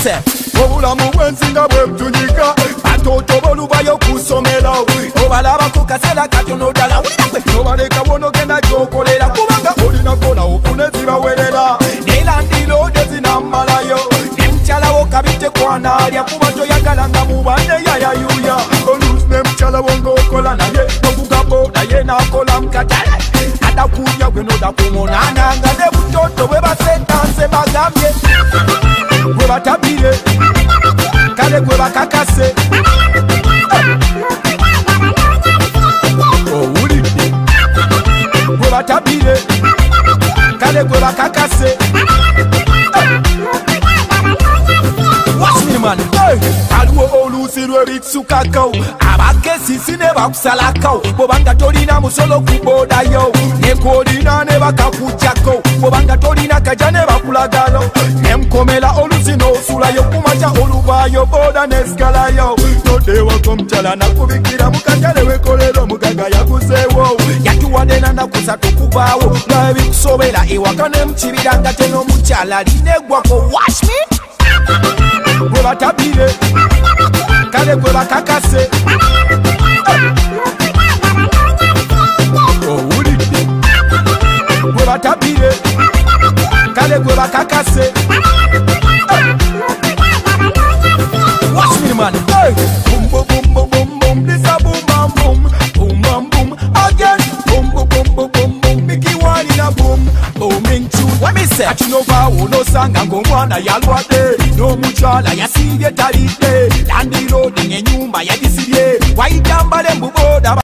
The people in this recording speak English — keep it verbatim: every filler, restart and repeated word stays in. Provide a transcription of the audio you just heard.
say obulamu bwensinga bwebutunyika batoto bolubayo kusomera obalaba ku kaseera katono ddala nobaleka wonogenda gyokolera kubanga olinakola ofune zibawerera nelandilode zinammalayo nemukyalawo kabite kwanaalya kuba toyagalanga mubane yayayuya oluusi nemukyalawo ng'okola naye nokugaboda naye nakola mukatale adakunya gwe nodakumunana nga ne butoto bwe basetanse bagambye gwe batabire kale gwe bakakase owulidde gwe batabire kale gwe bakakase aliwo oluusi lwebisukako abakesisi ne bakusalako bwobanga tolina musolo kubodayo nekwolina ne bakakujjako bwobanga tolina kaja ne bakulagalo nemukomera oluusi n'osulayo kumaca oluvaayo boda nesigalayo todewako omukyala nakubikira mukatale wekolera omugaga yaguzeewo yatuwadde nanakusatu kubaawo nabikusobera ewaka ne mukibira nga tenomukyala linegwako washmi gwe batabire kale gwe bakakase owulidde gwe batabire kale gwe bakakase washmirman boom boom boom boom boom this a boom bam boom boom bam boom again boom boom boom boom boom Mickey one in a boom booming tune what me say atinova unosanga ngomwana yalwadde n'omukyala yasiibye talidde landilodi ng'enyumba yagisibye wayitambale mbuboda